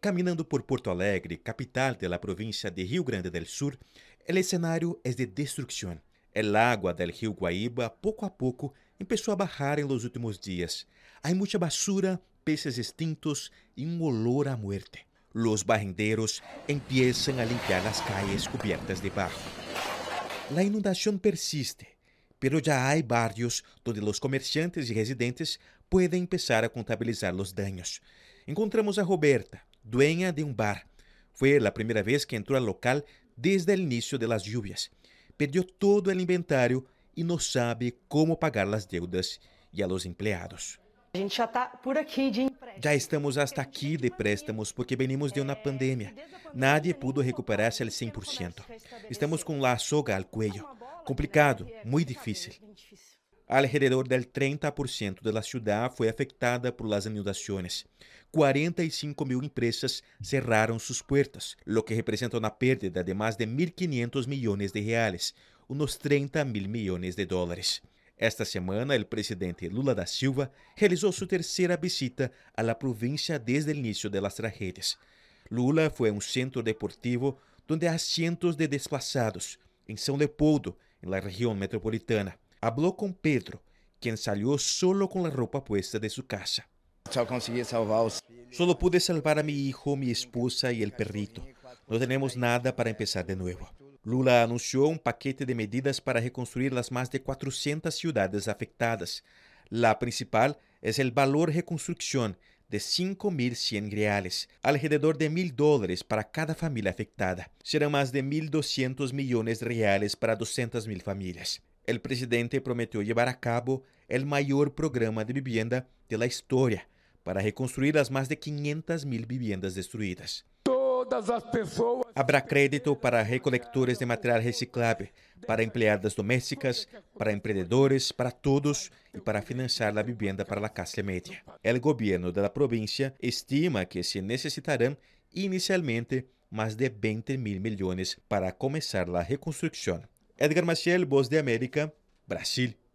Caminando por Porto Alegre, capital de la provincia de Rio Grande del Sur, el escenario es de destrucción. El agua del río Guaíba, poco a poco, empezó a bajar en los últimos días. Hay mucha basura, peces extintos y un olor a muerte. Los barrenderos empiezan a limpiar las calles cubiertas de barro. La inundación persiste, pero ya hay barrios donde los comerciantes y residentes pueden empezar a contabilizar los daños. Encontramos a Roberta, dueña de un bar. Fue la primera vez que entró al local desde el inicio de las lluvias. Perdió todo el inventario y no sabe cómo pagar las deudas y a los empleados. Ya estamos hasta aquí de préstamos porque venimos de una pandemia. Nadie pudo recuperarse al 100%. Estamos con la soga al cuello. Complicado, muy difícil. Alrededor del 30% de la ciudad fue afectada por las inundaciones. 45.000 empresas cerraron sus puertas, lo que representa una pérdida de más de 1.500 millones de reales, unos 30.000 millones de dólares. Esta semana, el presidente Lula da Silva realizó su tercera visita a la provincia desde el inicio de las tragedias. Lula fue a un centro deportivo donde hay cientos de desplazados, en São Leopoldo, en la región metropolitana. Habló con Pedro, quien salió solo con la ropa puesta de su casa. Solo pude salvar a mi hijo, mi esposa y el perrito. No tenemos nada para empezar de nuevo. Lula anunció un paquete de medidas para reconstruir las más de 400 ciudades afectadas. La principal es el valor reconstrucción de 5.100 reales, alrededor de $1.000 para cada familia afectada. Serán más de 1.200 millones de reales para 200.000 familias. El presidente prometió llevar a cabo el mayor programa de vivienda de la historia para reconstruir las más de 500.000 viviendas destruidas. Habrá crédito para recolectores de material reciclable, para empleadas domésticas, para emprendedores, para todos y para financiar la vivienda para la clase media. El gobierno de la provincia estima que se necesitarán inicialmente más de 20.000 millones para comenzar la reconstrucción. Edgar Maciel, Voz de América, Brasil.